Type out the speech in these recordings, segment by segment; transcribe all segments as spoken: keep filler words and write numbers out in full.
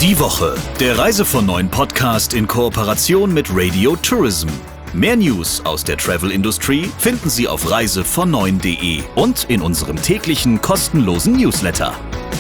Die Woche, der Reise von neun Podcast in Kooperation mit Radio Tourism. Mehr News aus der Travel-Industrie finden Sie auf reise von neun punkt de und in unserem täglichen kostenlosen Newsletter.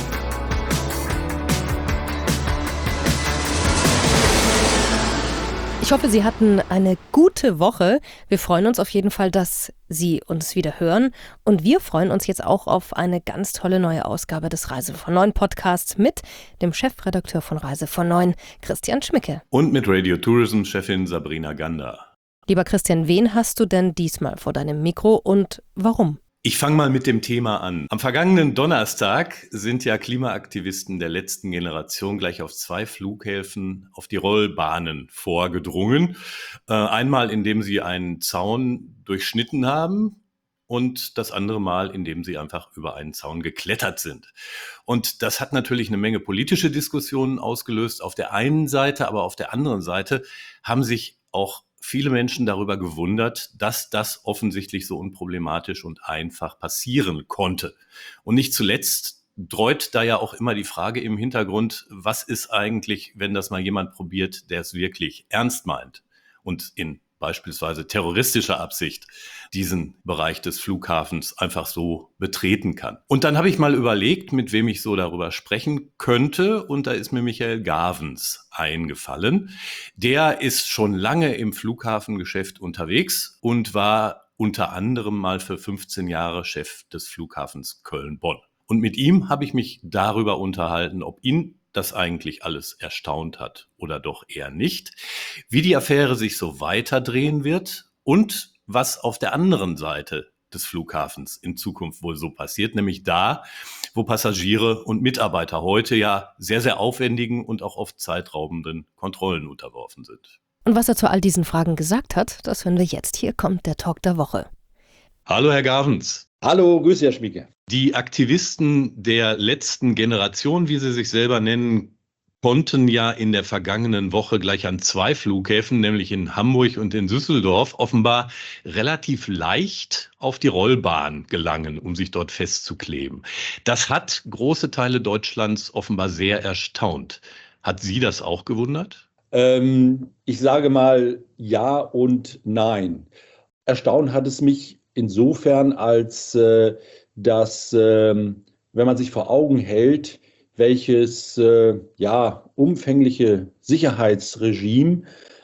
Ich hoffe, Sie hatten eine gute Woche. Wir freuen uns auf jeden Fall, dass Sie uns wieder hören. Und wir freuen uns jetzt auch auf eine ganz tolle neue Ausgabe des Reise von neun Podcasts mit dem Chefredakteur von Reise von neun, Christian Schmicke. Und mit Radio Tourism-Chefin Sabrina Gander. Lieber Christian, wen hast du denn diesmal vor deinem Mikro und warum? Ich fange mal mit dem Thema an. Am vergangenen Donnerstag sind ja Klimaaktivisten der letzten Generation gleich auf zwei Flughäfen auf die Rollbahnen vorgedrungen. Äh, einmal, indem sie einen Zaun durchschnitten haben und das andere Mal, indem sie einfach über einen Zaun geklettert sind. Und das hat natürlich eine Menge politische Diskussionen ausgelöst auf der einen Seite, aber auf der anderen Seite haben sich auch viele Menschen darüber gewundert, dass das offensichtlich so unproblematisch und einfach passieren konnte. Und nicht zuletzt dreut da ja auch immer die Frage im Hintergrund, was ist eigentlich, wenn das mal jemand probiert, der es wirklich ernst meint und in beispielsweise terroristischer Absicht diesen Bereich des Flughafens einfach so betreten kann. Und dann habe ich mal überlegt, mit wem ich so darüber sprechen könnte, und da ist mir Michael Gavens eingefallen. Der ist schon lange im Flughafengeschäft unterwegs und war unter anderem mal für fünfzehn Jahre Chef des Flughafens Köln-Bonn. Und mit ihm habe ich mich darüber unterhalten, ob ihn das eigentlich alles erstaunt hat oder doch eher nicht, wie die Affäre sich so weiterdrehen wird und was auf der anderen Seite des Flughafens in Zukunft wohl so passiert, nämlich da, wo Passagiere und Mitarbeiter heute ja sehr, sehr aufwendigen und auch oft zeitraubenden Kontrollen unterworfen sind. Und was er zu all diesen Fragen gesagt hat, das hören wir jetzt. Hier kommt der Talk der Woche. Hallo, Herr Gavens. Hallo, grüße, Herr Schmieke. Die Aktivisten der letzten Generation, wie sie sich selber nennen, konnten ja in der vergangenen Woche gleich an zwei Flughäfen, nämlich in Hamburg und in Düsseldorf, offenbar relativ leicht auf die Rollbahn gelangen, um sich dort festzukleben. Das hat große Teile Deutschlands offenbar sehr erstaunt. Hat Sie das auch gewundert? Ähm, ich sage mal ja und nein. Erstaunt hat es mich insofern, als äh, dass, äh, wenn man sich vor Augen hält, welches äh, ja, umfängliche Sicherheitsregime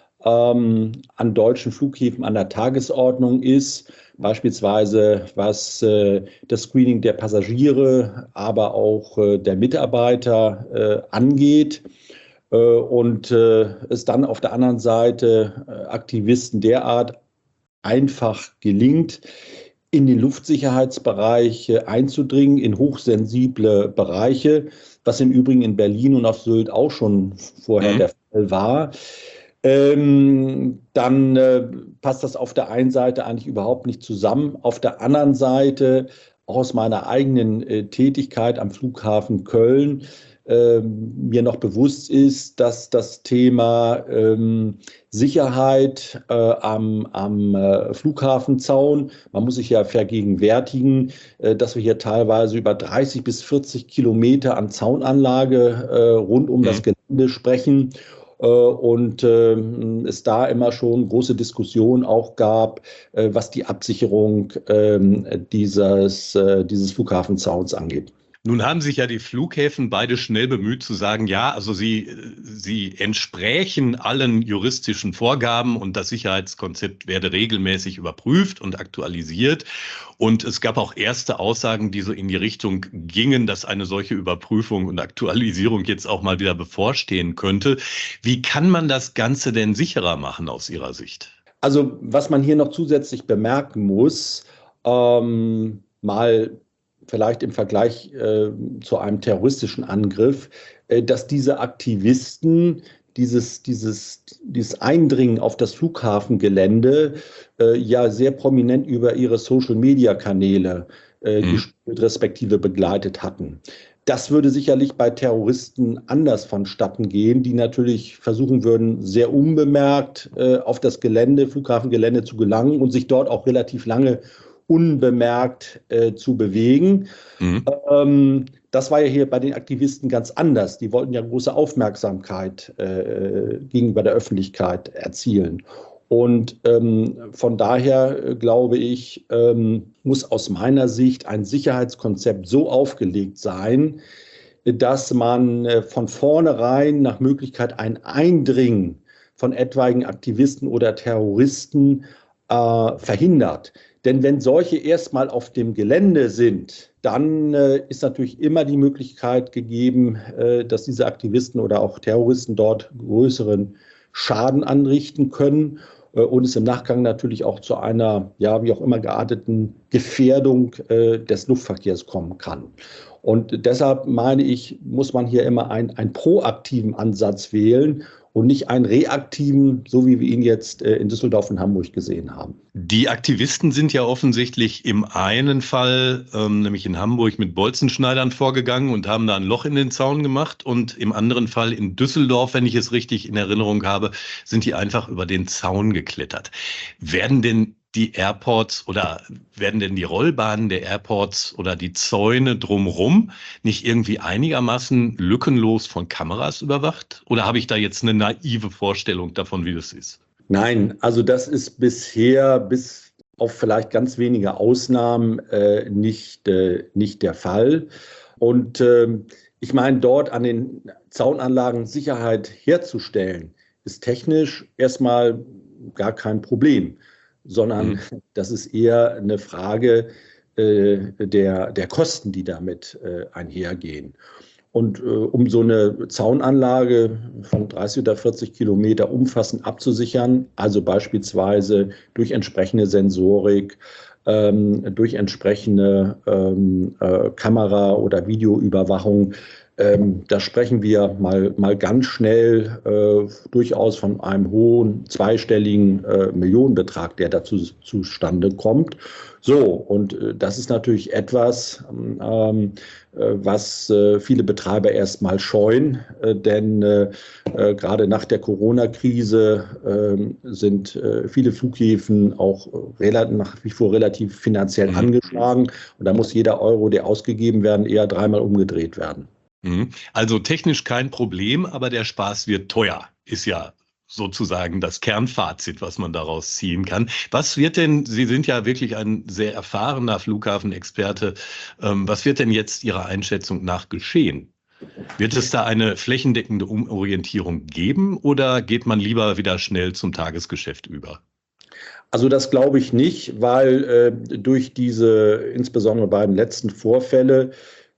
ähm, an deutschen Flughäfen an der Tagesordnung ist, beispielsweise was äh, das Screening der Passagiere, aber auch äh, der Mitarbeiter äh, angeht. Äh, und äh, es dann auf der anderen Seite äh, Aktivisten derart einfach gelingt, in den Luftsicherheitsbereich einzudringen, in hochsensible Bereiche, was im Übrigen in Berlin und auf Sylt auch schon vorher mhm. der Fall war. Ähm, dann äh, passt das auf der einen Seite eigentlich überhaupt nicht zusammen. Auf der anderen Seite, auch aus meiner eigenen äh, Tätigkeit am Flughafen Köln, ähm, mir noch bewusst ist, dass das Thema ähm, Sicherheit äh, am, am äh, Flughafenzaun, man muss sich ja vergegenwärtigen, äh, dass wir hier teilweise über dreißig bis vierzig Kilometer an Zaunanlage äh, rund um mhm. das Gelände sprechen. Äh, und äh, es da immer schon große Diskussionen auch gab, äh, was die Absicherung äh, dieses, äh, dieses Flughafenzauns angeht. Nun haben sich ja die Flughäfen beide schnell bemüht zu sagen, ja, also sie, sie entsprächen allen juristischen Vorgaben und das Sicherheitskonzept werde regelmäßig überprüft und aktualisiert. Und es gab auch erste Aussagen, die so in die Richtung gingen, dass eine solche Überprüfung und Aktualisierung jetzt auch mal wieder bevorstehen könnte. Wie kann man das Ganze denn sicherer machen aus Ihrer Sicht? Also was man hier noch zusätzlich bemerken muss, ähm, mal vielleicht im Vergleich äh, zu einem terroristischen Angriff, äh, dass diese Aktivisten dieses, dieses, dieses Eindringen auf das Flughafengelände äh, ja sehr prominent über ihre Social-Media-Kanäle äh, mhm. gespielt, respektive begleitet hatten. Das würde sicherlich bei Terroristen anders vonstatten gehen, die natürlich versuchen würden, sehr unbemerkt äh, auf das Gelände, Flughafengelände zu gelangen und sich dort auch relativ lange unbemerkt äh, zu bewegen. Mhm. Ähm, das war ja hier bei den Aktivisten ganz anders. Die wollten ja große Aufmerksamkeit äh, gegenüber der Öffentlichkeit erzielen. Und ähm, von daher äh, glaube ich, ähm, muss aus meiner Sicht ein Sicherheitskonzept so aufgelegt sein, dass man äh, von vornherein nach Möglichkeit ein Eindringen von etwaigen Aktivisten oder Terroristen äh, verhindert. Denn wenn solche erstmal auf dem Gelände sind, dann äh, ist natürlich immer die Möglichkeit gegeben, äh, dass diese Aktivisten oder auch Terroristen dort größeren Schaden anrichten können äh, und es im Nachgang natürlich auch zu einer, ja, wie auch immer gearteten Gefährdung äh, des Luftverkehrs kommen kann. Und deshalb meine ich, muss man hier immer einen, einen proaktiven Ansatz wählen und nicht einen reaktiven, so wie wir ihn jetzt äh, in Düsseldorf und Hamburg gesehen haben. Die Aktivisten sind ja offensichtlich im einen Fall, ähm, nämlich in Hamburg, mit Bolzenschneidern vorgegangen und haben da ein Loch in den Zaun gemacht. Und im anderen Fall in Düsseldorf, wenn ich es richtig in Erinnerung habe, sind die einfach über den Zaun geklettert. Werden denn die Airports oder werden denn die Rollbahnen der Airports oder die Zäune drumherum nicht irgendwie einigermaßen lückenlos von Kameras überwacht? Oder habe ich da jetzt eine naive Vorstellung davon, wie das ist? Nein, also das ist bisher bis auf vielleicht ganz wenige Ausnahmen äh, nicht, äh, nicht der Fall. Und äh, ich meine, dort an den Zaunanlagen Sicherheit herzustellen, ist technisch erstmal gar kein Problem, sondern mhm. das ist eher eine Frage äh, der, der Kosten, die damit äh, einhergehen. Und äh, um so eine Zaunanlage von dreißig oder vierzig Kilometer umfassend abzusichern, also beispielsweise durch entsprechende Sensorik, ähm, durch entsprechende ähm, äh, Kamera- oder Videoüberwachung, ähm, da sprechen wir mal, mal ganz schnell äh, durchaus von einem hohen zweistelligen äh, Millionenbetrag, der dazu zustande kommt. So, und äh, das ist natürlich etwas, ähm, äh, was äh, viele Betreiber erstmal scheuen, äh, denn äh, äh, gerade nach der Corona-Krise äh, sind äh, viele Flughäfen auch relativ, nach wie vor relativ finanziell mhm. angeschlagen und da muss jeder Euro, der ausgegeben werden, eher dreimal umgedreht werden. Also technisch kein Problem, aber der Spaß wird teuer, ist ja sozusagen das Kernfazit, was man daraus ziehen kann. Was wird denn, Sie sind ja wirklich ein sehr erfahrener Flughafenexperte, ähm, was wird denn jetzt Ihrer Einschätzung nach geschehen? Wird es da eine flächendeckende Umorientierung geben oder geht man lieber wieder schnell zum Tagesgeschäft über? Also das glaube ich nicht, weil äh, durch diese insbesondere beiden letzten Vorfälle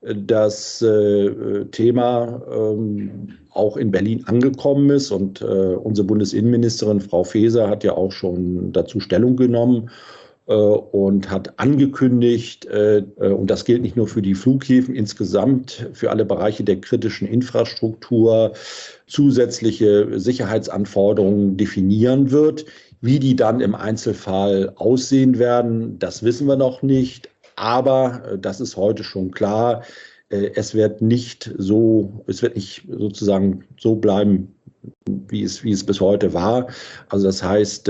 das äh, Thema ähm, auch in Berlin angekommen ist. Und äh, unsere Bundesinnenministerin, Frau Faeser, hat ja auch schon dazu Stellung genommen äh, und hat angekündigt, äh, und das gilt nicht nur für die Flughäfen, insgesamt für alle Bereiche der kritischen Infrastruktur, zusätzliche Sicherheitsanforderungen definieren wird. Wie die dann im Einzelfall aussehen werden, das wissen wir noch nicht. Aber das ist heute schon klar, es wird nicht so, es wird nicht sozusagen so bleiben, wie es, wie es bis heute war. Also das heißt,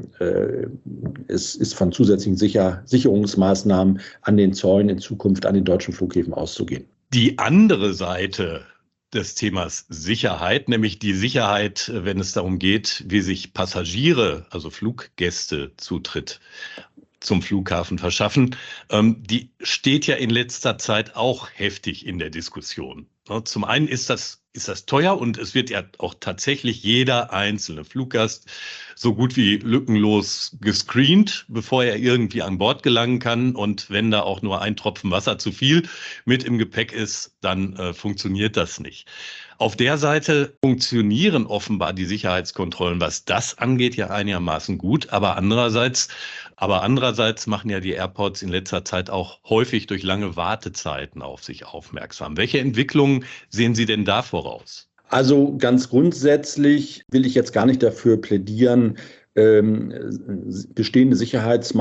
es ist von zusätzlichen Sicher Sicherungsmaßnahmen an den Zäunen in Zukunft an den deutschen Flughäfen auszugehen. Die andere Seite des Themas Sicherheit, nämlich die Sicherheit, wenn es darum geht, wie sich Passagiere, also Fluggäste, Zutritt zum Flughafen verschaffen, ähm, die steht ja in letzter Zeit auch heftig in der Diskussion. Zum einen ist das, ist das teuer und es wird ja auch tatsächlich jeder einzelne Fluggast so gut wie lückenlos gescreent, bevor er irgendwie an Bord gelangen kann. Und wenn da auch nur ein Tropfen Wasser zu viel mit im Gepäck ist, dann äh, funktioniert das nicht. Auf der Seite funktionieren offenbar die Sicherheitskontrollen, was das angeht, ja einigermaßen gut. Aber andererseits, aber andererseits machen ja die Airports in letzter Zeit auch häufig durch lange Wartezeiten auf sich aufmerksam. Welche Entwicklungen sehen Sie denn da voraus? Also ganz grundsätzlich will ich jetzt gar nicht dafür plädieren, ähm, bestehende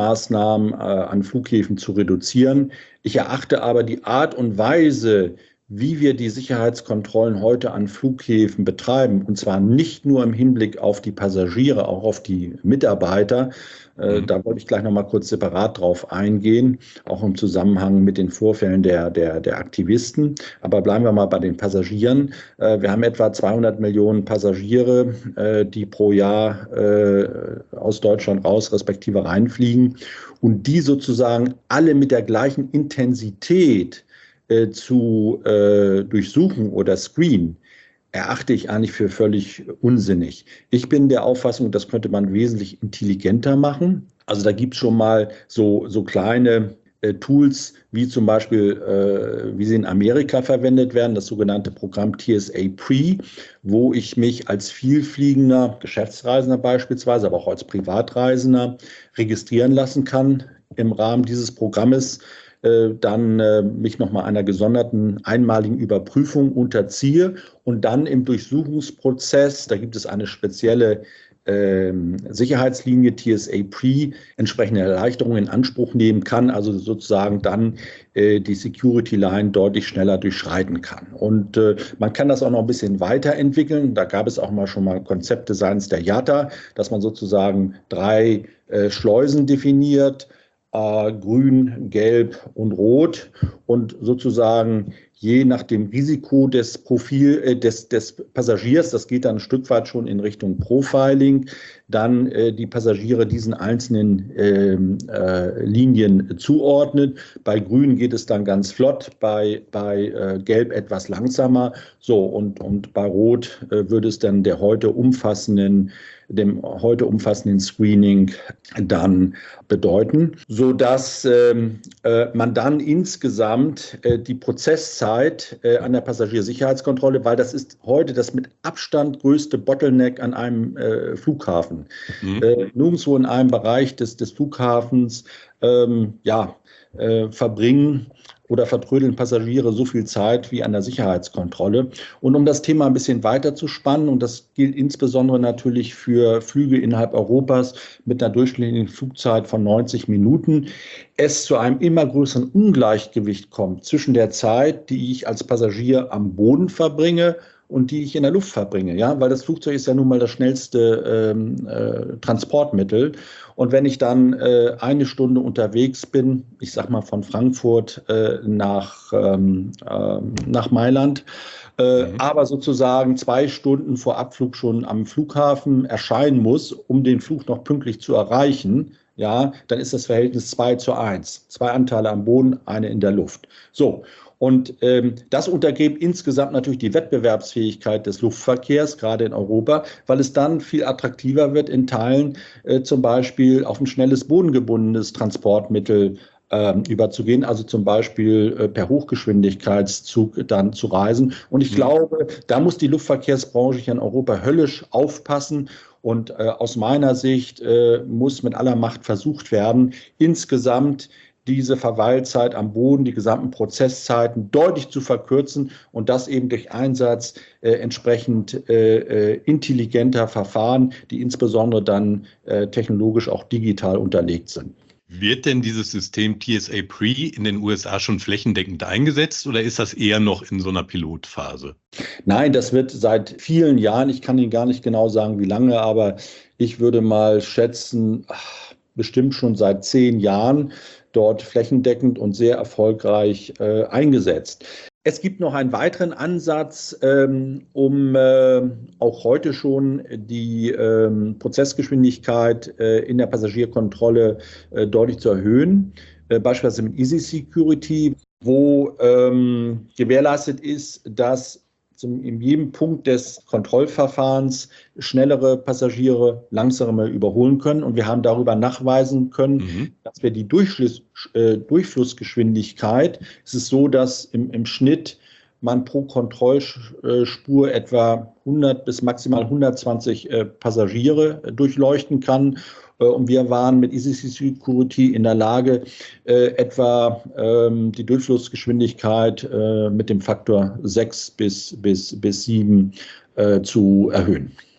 Sicherheitsmaßnahmen äh, an Flughäfen zu reduzieren. Ich erachte aber die Art und Weise, wie wir die Sicherheitskontrollen heute an Flughäfen betreiben, und zwar nicht nur im Hinblick auf die Passagiere, auch auf die Mitarbeiter. Äh, mhm. Da wollte ich gleich noch mal kurz separat drauf eingehen, auch im Zusammenhang mit den Vorfällen der, der, der Aktivisten. Aber bleiben wir mal bei den Passagieren. Äh, wir haben etwa zweihundert Millionen Passagiere, äh, die pro Jahr äh, aus Deutschland raus, respektive reinfliegen. Und die sozusagen alle mit der gleichen Intensität äh, zu äh, durchsuchen oder screenen, erachte ich eigentlich für völlig unsinnig. Ich bin der Auffassung, das könnte man wesentlich intelligenter machen. Also da gibt es schon mal so, so kleine äh, Tools, wie zum Beispiel, äh, wie sie in Amerika verwendet werden, das sogenannte Programm T S A Pre, wo ich mich als vielfliegender Geschäftsreisender beispielsweise, aber auch als Privatreisender registrieren lassen kann im Rahmen dieses Programmes, dann äh, mich nochmal einer gesonderten einmaligen Überprüfung unterziehe und dann im Durchsuchungsprozess, da gibt es eine spezielle äh, Sicherheitslinie T S A Pre, entsprechende Erleichterungen in Anspruch nehmen kann, also sozusagen dann äh, die Security Line deutlich schneller durchschreiten kann. Und äh, man kann das auch noch ein bisschen weiterentwickeln. Da gab es auch mal schon mal Konzepte seitens der I A T A, dass man sozusagen drei äh, Schleusen definiert, Äh, grün, gelb und rot, und sozusagen je nach dem Risiko des Profil äh, des, des Passagiers, das geht dann ein Stück weit schon in Richtung Profiling, dann äh, die Passagiere diesen einzelnen äh, äh, Linien zuordnet. Bei grün geht es dann ganz flott, bei, bei äh, gelb etwas langsamer. So, und, und bei rot äh, würde es dann der heute umfassenden dem heute umfassenden Screening dann bedeuten, sodass ähm, äh, man dann insgesamt äh, die Prozesszeit äh, an der Passagiersicherheitskontrolle, weil das ist heute das mit Abstand größte Bottleneck an einem äh, Flughafen. Mhm. Äh, nirgendwo in einem Bereich des, des Flughafens ähm, ja, äh, verbringen oder vertrödeln Passagiere so viel Zeit wie an der Sicherheitskontrolle. Und um das Thema ein bisschen weiter zu spannen, und das gilt insbesondere natürlich für Flüge innerhalb Europas mit einer durchschnittlichen Flugzeit von neunzig Minuten, es zu einem immer größeren Ungleichgewicht kommt zwischen der Zeit, die ich als Passagier am Boden verbringe und die ich in der Luft verbringe, ja, weil das Flugzeug ist ja nun mal das schnellste ähm, äh, Transportmittel. Und wenn ich dann äh, eine Stunde unterwegs bin, ich sag mal von Frankfurt äh, nach, ähm, äh, nach Mailand, äh, mhm. aber sozusagen zwei Stunden vor Abflug schon am Flughafen erscheinen muss, um den Flug noch pünktlich zu erreichen, ja, dann ist das Verhältnis zwei zu eins. Zwei Anteile am Boden, eine in der Luft. So. Und ähm, das untergräbt insgesamt natürlich die Wettbewerbsfähigkeit des Luftverkehrs, gerade in Europa, weil es dann viel attraktiver wird, in Teilen äh, zum Beispiel auf ein schnelles bodengebundenes Transportmittel äh, überzugehen, also zum Beispiel äh, per Hochgeschwindigkeitszug dann zu reisen. Und ich mhm. glaube, da muss die Luftverkehrsbranche hier in Europa höllisch aufpassen. Und äh, aus meiner Sicht äh, muss mit aller Macht versucht werden, insgesamt diese Verweilzeit am Boden, die gesamten Prozesszeiten deutlich zu verkürzen, und das eben durch Einsatz äh, entsprechend äh, intelligenter Verfahren, die insbesondere dann äh, technologisch auch digital unterlegt sind. Wird denn dieses System T S A Pre in den U S A schon flächendeckend eingesetzt, oder ist das eher noch in so einer Pilotphase? Nein, das wird seit vielen Jahren, ich kann Ihnen gar nicht genau sagen, wie lange, aber ich würde mal schätzen, ach, bestimmt schon seit zehn Jahren dort flächendeckend und sehr erfolgreich äh, eingesetzt. Es gibt noch einen weiteren Ansatz, ähm, um äh, auch heute schon die ähm, Prozessgeschwindigkeit äh, in der Passagierkontrolle äh, deutlich zu erhöhen, äh, beispielsweise mit Easy Security, wo ähm, gewährleistet ist, dass zum, in jedem Punkt des Kontrollverfahrens schnellere Passagiere langsamer überholen können. Und wir haben darüber nachweisen können, mhm. dass wir die Durchfluss, äh, Durchflussgeschwindigkeit, es ist so, dass im, im Schnitt man pro Kontrollspur etwa hundert bis maximal hundertzwanzig äh, Passagiere äh, durchleuchten kann. Äh, und wir waren mit Easy Security in der Lage, äh, etwa ähm, die Durchflussgeschwindigkeit äh, mit dem Faktor sechs bis, bis, bis sieben äh, zu erhöhen.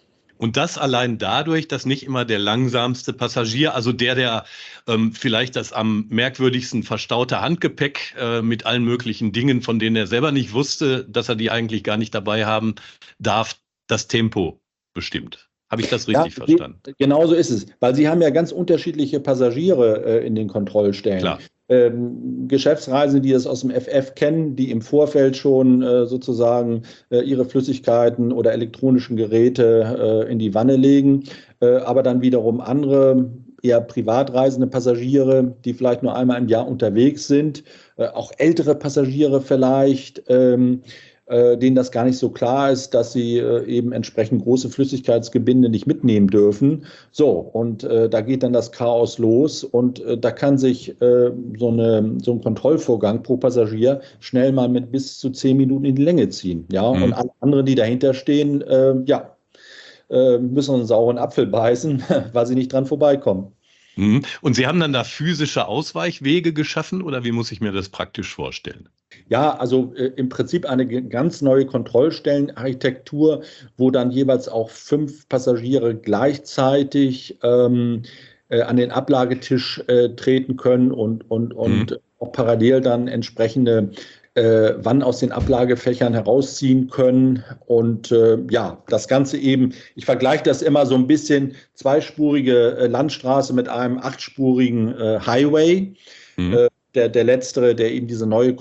Und das allein dadurch, dass nicht immer der langsamste Passagier, also der, der ähm, vielleicht das am merkwürdigsten verstaute Handgepäck äh, mit allen möglichen Dingen, von denen er selber nicht wusste, dass er die eigentlich gar nicht dabei haben darf, das Tempo bestimmt. Habe ich das richtig ja, verstanden? Genau so ist es, weil Sie haben ja ganz unterschiedliche Passagiere äh, in den Kontrollstellen. Klar. Ähm, Geschäftsreisende, die das aus dem F F kennen, die im Vorfeld schon äh, sozusagen äh, ihre Flüssigkeiten oder elektronischen Geräte äh, in die Wanne legen, äh, aber dann wiederum andere, eher privat reisende Passagiere, die vielleicht nur einmal im Jahr unterwegs sind, äh, auch ältere Passagiere vielleicht, ähm, denen das gar nicht so klar ist, dass sie äh, eben entsprechend große Flüssigkeitsgebinde nicht mitnehmen dürfen. So, und äh, da geht dann das Chaos los und äh, da kann sich äh, so, eine, so ein Kontrollvorgang pro Passagier schnell mal mit bis zu zehn Minuten in die Länge ziehen. Ja, mhm. Und alle anderen, die dahinter stehen, äh, ja, äh, müssen einen sauren Apfel beißen, weil sie nicht dran vorbeikommen. Und Sie haben dann da physische Ausweichwege geschaffen oder wie muss ich mir das praktisch vorstellen? Ja, also äh, im Prinzip eine ganz neue Kontrollstellenarchitektur, wo dann jeweils auch fünf Passagiere gleichzeitig ähm, äh, an den Ablagetisch äh, treten können und, und, und mhm. auch parallel dann entsprechende Äh, wann aus den Ablagefächern herausziehen können. Und äh, ja, das Ganze eben, ich vergleiche das immer so ein bisschen, zweispurige äh, Landstraße mit einem achtspurigen äh, Highway. Mhm. Äh, der, der letztere, der eben diese neue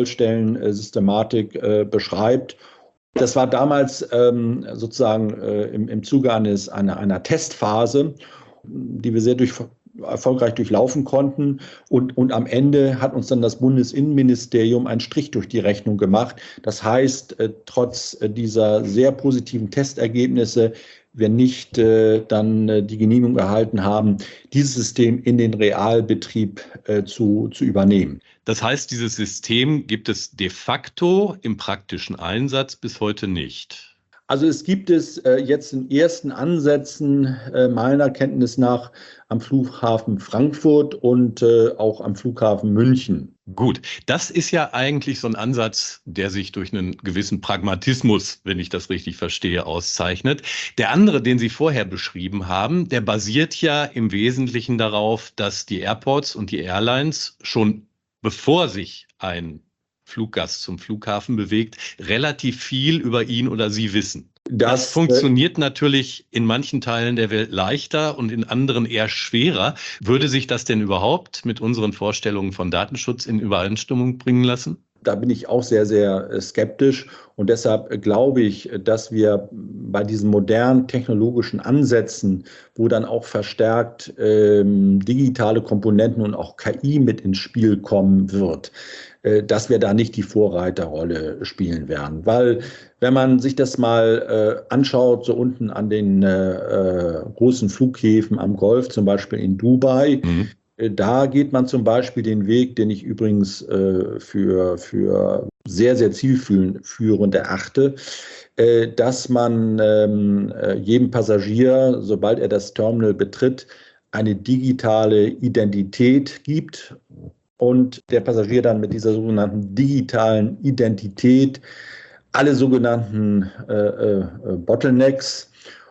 Kontrollstellen-Systematik äh, beschreibt. Das war damals ähm, sozusagen äh, im, im Zuge eines, einer, einer Testphase, die wir sehr durch erfolgreich durchlaufen konnten. Und, und am Ende hat uns dann das Bundesinnenministerium einen Strich durch die Rechnung gemacht. Das heißt, äh, trotz äh, dieser sehr positiven Testergebnisse, wir nicht äh, dann äh, die Genehmigung erhalten haben, dieses System in den Realbetrieb äh, zu, zu übernehmen. Das heißt, dieses System gibt es de facto im praktischen Einsatz bis heute nicht. Also es gibt es äh, jetzt in ersten Ansätzen äh, meiner Kenntnis nach am Flughafen Frankfurt und äh, auch am Flughafen München. Gut, das ist ja eigentlich so ein Ansatz, der sich durch einen gewissen Pragmatismus, wenn ich das richtig verstehe, auszeichnet. Der andere, den Sie vorher beschrieben haben, der basiert ja im Wesentlichen darauf, dass die Airports und die Airlines schon bevor sich ein Fluggast zum Flughafen bewegt, relativ viel über ihn oder sie wissen. Das, das funktioniert äh, natürlich in manchen Teilen der Welt leichter und in anderen eher schwerer. Würde sich das denn überhaupt mit unseren Vorstellungen von Datenschutz in Übereinstimmung bringen lassen? Da bin ich auch sehr, sehr skeptisch und deshalb glaube ich, dass wir bei diesen modernen technologischen Ansätzen, wo dann auch verstärkt ähm, digitale Komponenten und auch K I mit ins Spiel kommen wird, äh, dass wir da nicht die Vorreiterrolle spielen werden. Weil wenn man sich das mal äh, anschaut, so unten an den äh, großen Flughäfen am Golf, zum Beispiel in Dubai, mhm. Da geht man zum Beispiel den Weg, den ich übrigens äh, für, für sehr, sehr zielführend erachte, äh, dass man ähm, jedem Passagier, sobald er das Terminal betritt, eine digitale Identität gibt und der Passagier dann mit dieser sogenannten digitalen Identität alle sogenannten äh, äh, Bottlenecks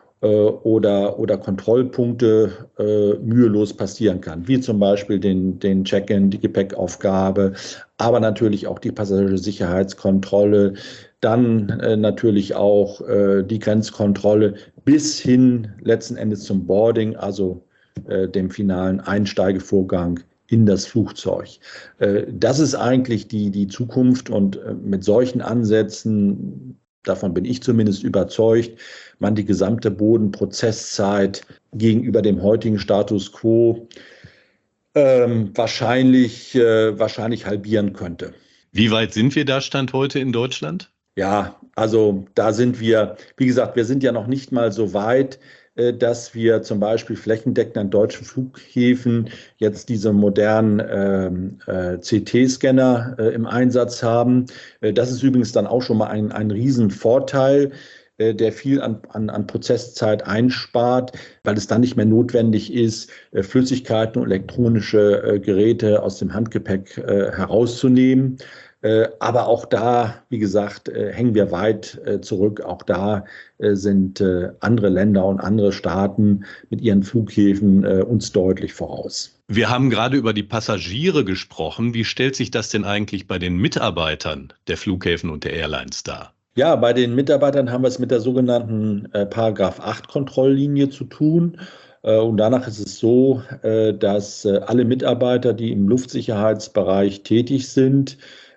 oder, oder Kontrollpunkte äh, mühelos passieren kann, wie zum Beispiel den, den Check-in, die Gepäckaufgabe, aber natürlich auch die Passagiersicherheitskontrolle, dann äh, natürlich auch äh, die Grenzkontrolle bis hin letzten Endes zum Boarding, also äh, dem finalen Einsteigevorgang in das Flugzeug. Äh, das ist eigentlich die, die Zukunft und äh, mit solchen Ansätzen, davon bin ich zumindest überzeugt, man die gesamte Bodenprozesszeit gegenüber dem heutigen Status quo ähm, wahrscheinlich, äh, wahrscheinlich halbieren könnte. Wie weit sind wir da Stand heute in Deutschland? Ja, also da sind wir, wie gesagt, wir sind ja noch nicht mal so weit, äh, dass wir zum Beispiel flächendeckend an deutschen Flughäfen jetzt diese modernen ähm, äh, C T-Scanner äh, im Einsatz haben. Äh, das ist übrigens dann auch schon mal ein, ein Riesenvorteil, der viel an, an, an Prozesszeit einspart, weil es dann nicht mehr notwendig ist, Flüssigkeiten und elektronische Geräte aus dem Handgepäck äh, herauszunehmen. Äh, aber auch da, wie gesagt, äh, hängen wir weit äh, zurück. Auch da äh, sind äh, andere Länder und andere Staaten mit ihren Flughäfen äh, uns deutlich voraus. Wir haben gerade über die Passagiere gesprochen. Wie stellt sich das denn eigentlich bei den Mitarbeitern der Flughäfen und der Airlines dar? Ja, bei den Mitarbeitern haben wir es mit der sogenannten äh, Paragraph acht Kontrolllinie zu tun. Äh, und danach ist es so, äh, dass äh, alle Mitarbeiter, die im Luftsicherheitsbereich tätig sind,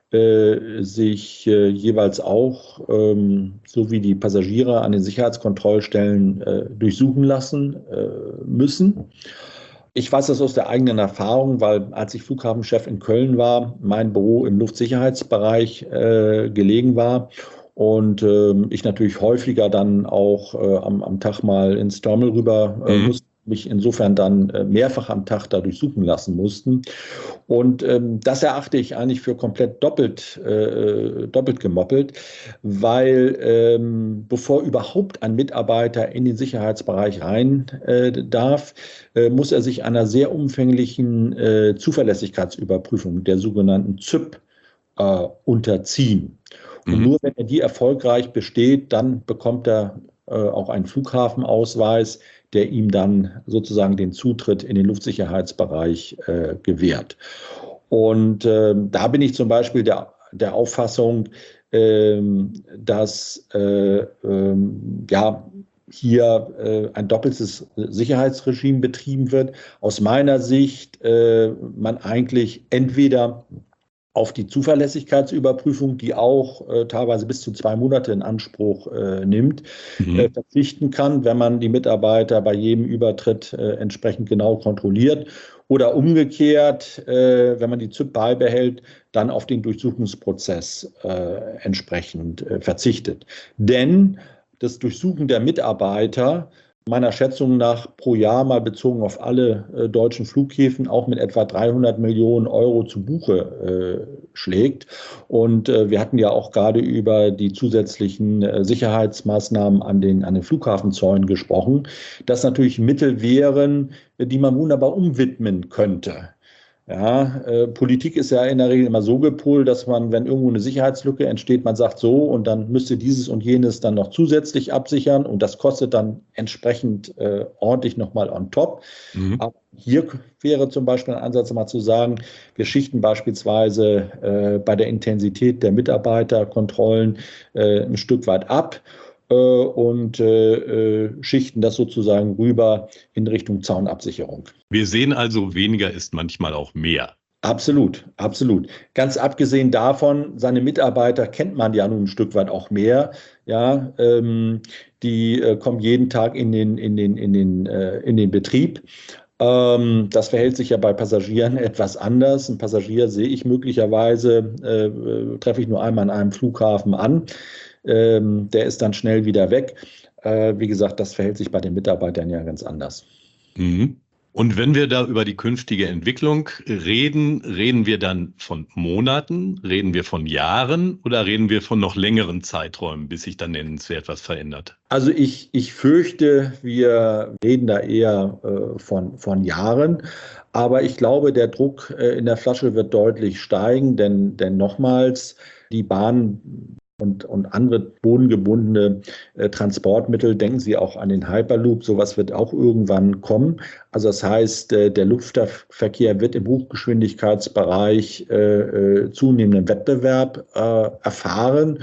äh, sich äh, jeweils auch, ähm, so wie die Passagiere an den Sicherheitskontrollstellen äh, durchsuchen lassen äh, müssen. Ich weiß das aus der eigenen Erfahrung, weil als ich Flughafenchef in Köln war, mein Büro im Luftsicherheitsbereich äh, gelegen war und äh, ich natürlich häufiger dann auch äh, am, am Tag mal ins Terminal rüber äh, Mhm. musste, mich insofern dann äh, mehrfach am Tag da durchsuchen lassen mussten. Und ähm, das erachte ich eigentlich für komplett doppelt, äh, doppelt gemoppelt, weil ähm, bevor überhaupt ein Mitarbeiter in den Sicherheitsbereich rein äh, darf, äh, muss er sich einer sehr umfänglichen äh, Zuverlässigkeitsüberprüfung, der sogenannten Z Ü B, äh, unterziehen. Und Mhm. nur wenn er die erfolgreich besteht, dann bekommt er äh, auch einen Flughafenausweis, der ihm dann sozusagen den Zutritt in den Luftsicherheitsbereich äh, gewährt. Und äh, da bin ich zum Beispiel der, der Auffassung, äh, dass äh, äh, ja, hier äh, ein doppeltes Sicherheitsregime betrieben wird. Aus meiner Sicht äh, man eigentlich entweder auf die Zuverlässigkeitsüberprüfung, die auch äh, teilweise bis zu zwei Monate in Anspruch äh, nimmt, Mhm. äh, verzichten kann, wenn man die Mitarbeiter bei jedem Übertritt äh, entsprechend genau kontrolliert. Oder umgekehrt, äh, wenn man die Z Ü B beibehält, dann auf den Durchsuchungsprozess äh, entsprechend äh, verzichtet. Denn das Durchsuchen der Mitarbeiter meiner Schätzung nach pro Jahr mal bezogen auf alle äh, deutschen Flughäfen auch mit etwa dreihundert Millionen Euro zu Buche äh, schlägt. Und äh, wir hatten ja auch gerade über die zusätzlichen äh, Sicherheitsmaßnahmen an den, an den Flughafenzäunen gesprochen, das natürlich Mittel wären, die man wunderbar umwidmen könnte. Ja, äh, Politik ist ja in der Regel immer so gepolt, dass man, wenn irgendwo eine Sicherheitslücke entsteht, man sagt so und dann müsste dieses und jenes dann noch zusätzlich absichern und das kostet dann entsprechend äh, ordentlich nochmal on top. Mhm. Aber hier wäre zum Beispiel ein Ansatz mal zu sagen, wir schichten beispielsweise äh, bei der Intensität der Mitarbeiterkontrollen äh, ein Stück weit ab äh, und äh, äh, schichten das sozusagen rüber in Richtung Zaunabsicherung. Wir sehen also, weniger ist manchmal auch mehr. Absolut, absolut. Ganz abgesehen davon, seine Mitarbeiter kennt man ja nun ein Stück weit auch mehr. Ja, ähm, die äh, kommen jeden Tag in den, in den, in den, äh, in den Betrieb. Ähm, das verhält sich ja bei Passagieren etwas anders. Ein Passagier sehe ich möglicherweise, äh, treffe ich nur einmal an einem Flughafen an. Ähm, der ist dann schnell wieder weg. Äh, wie gesagt, das verhält sich bei den Mitarbeitern ja ganz anders. Mhm. Und wenn wir da über die künftige Entwicklung reden, reden wir dann von Monaten, reden wir von Jahren oder reden wir von noch längeren Zeiträumen, bis sich dann nennenswert was verändert? Also ich, ich fürchte, wir reden da eher äh, von, von Jahren. Aber ich glaube, der Druck äh, in der Flasche wird deutlich steigen, denn, denn nochmals, die Bahn und, und andere bodengebundene äh, Transportmittel, denken Sie auch an den Hyperloop, sowas wird auch irgendwann kommen. Also das heißt, äh, der Luftverkehr wird im Hochgeschwindigkeitsbereich äh, äh, zunehmenden Wettbewerb äh, erfahren.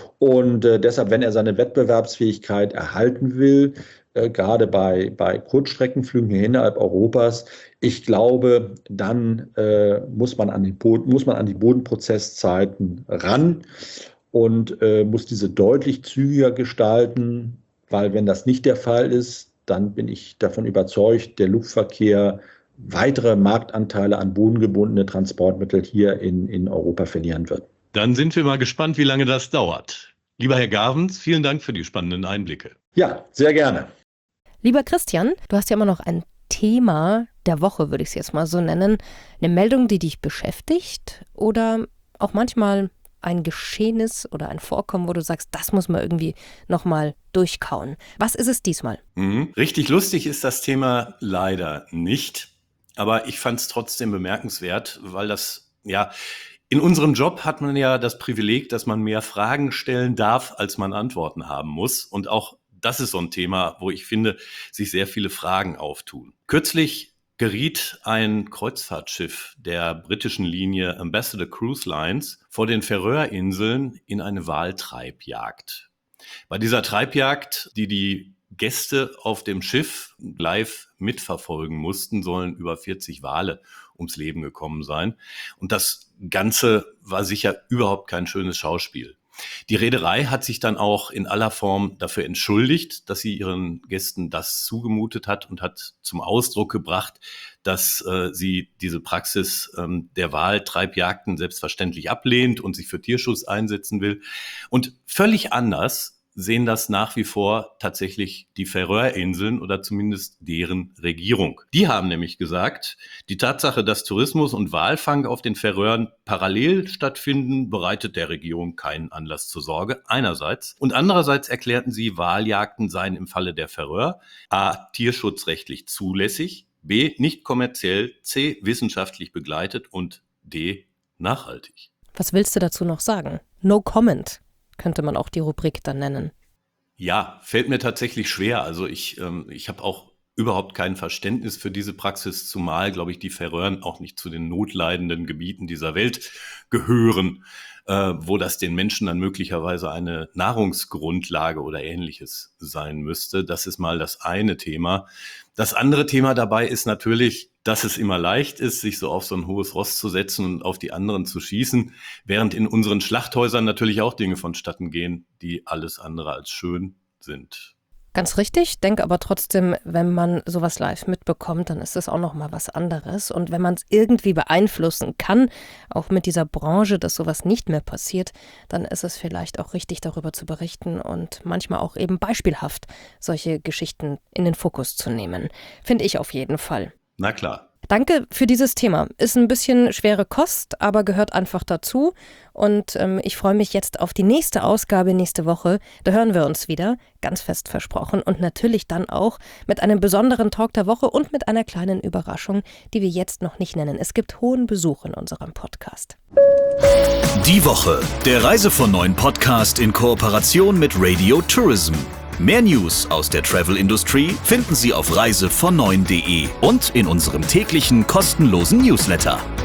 Und äh, deshalb, wenn er seine Wettbewerbsfähigkeit erhalten will, äh, gerade bei, bei Kurzstreckenflügen hier innerhalb Europas, ich glaube, dann äh, muss man an die Boden, muss man an die Bodenprozesszeiten ran und äh, muss diese deutlich zügiger gestalten, weil wenn das nicht der Fall ist, dann bin ich davon überzeugt, der Luftverkehr weitere Marktanteile an bodengebundene Transportmittel hier in, in Europa verlieren wird. Dann sind wir mal gespannt, wie lange das dauert. Lieber Herr Garvens, vielen Dank für die spannenden Einblicke. Ja, sehr gerne. Lieber Christian, du hast ja immer noch ein Thema der Woche, würde ich es jetzt mal so nennen. Eine Meldung, die dich beschäftigt oder auch manchmal ein Geschehnis oder ein Vorkommen, wo du sagst, das muss man irgendwie nochmal durchkauen. Was ist es diesmal? Mhm. Richtig lustig ist das Thema leider nicht, aber ich fand es trotzdem bemerkenswert, weil das ja In unserem Job hat man ja das Privileg, dass man mehr Fragen stellen darf, als man Antworten haben muss. Und auch das ist so ein Thema, wo ich finde, sich sehr viele Fragen auftun. Kürzlich geriet ein Kreuzfahrtschiff der britischen Linie Ambassador Cruise Lines vor den Färöerinseln in eine Waltreibjagd. Bei dieser Treibjagd, die die Gäste auf dem Schiff live mitverfolgen mussten, sollen über vierzig Wale ums Leben gekommen sein. Und das Ganze war sicher überhaupt kein schönes Schauspiel. Die Reederei hat sich dann auch in aller Form dafür entschuldigt, dass sie ihren Gästen das zugemutet hat und hat zum Ausdruck gebracht, dass äh, sie diese Praxis ähm, der Waltreibjagden selbstverständlich ablehnt und sich für Tierschutz einsetzen will. Und völlig anders sehen das nach wie vor tatsächlich die Färöerinseln oder zumindest deren Regierung. Die haben nämlich gesagt, die Tatsache, dass Tourismus und Walfang auf den Färöern parallel stattfinden, bereitet der Regierung keinen Anlass zur Sorge, einerseits. Und andererseits erklärten sie, Waljagden seien im Falle der Färöer a. tierschutzrechtlich zulässig, b. nicht kommerziell, c. wissenschaftlich begleitet und d. nachhaltig. Was willst du dazu noch sagen? No comment könnte man auch die Rubrik dann nennen. Ja, fällt mir tatsächlich schwer. Also ich, ähm, ich habe auch überhaupt kein Verständnis für diese Praxis, zumal, glaube ich, die Färöer auch nicht zu den notleidenden Gebieten dieser Welt gehören, äh, wo das den Menschen dann möglicherweise eine Nahrungsgrundlage oder Ähnliches sein müsste. Das ist mal das eine Thema. Das andere Thema dabei ist natürlich, dass es immer leicht ist, sich so auf so ein hohes Ross zu setzen und auf die anderen zu schießen, während in unseren Schlachthäusern natürlich auch Dinge vonstatten gehen, die alles andere als schön sind. Ganz richtig, denke aber trotzdem, wenn man sowas live mitbekommt, dann ist es auch nochmal was anderes. Und wenn man es irgendwie beeinflussen kann, auch mit dieser Branche, dass sowas nicht mehr passiert, dann ist es vielleicht auch richtig, darüber zu berichten und manchmal auch eben beispielhaft solche Geschichten in den Fokus zu nehmen. Finde ich auf jeden Fall. Na klar. Danke für dieses Thema. Ist ein bisschen schwere Kost, aber gehört einfach dazu. Und ähm, ich freue mich jetzt auf die nächste Ausgabe nächste Woche. Da hören wir uns wieder, ganz fest versprochen. Und natürlich dann auch mit einem besonderen Talk der Woche und mit einer kleinen Überraschung, die wir jetzt noch nicht nennen. Es gibt hohen Besuch in unserem Podcast. Die Woche, der Reise von neun Podcast in Kooperation mit Radio Tourism. Mehr News aus der Travel Industry finden Sie auf reise von neun punkt de und in unserem täglichen kostenlosen Newsletter.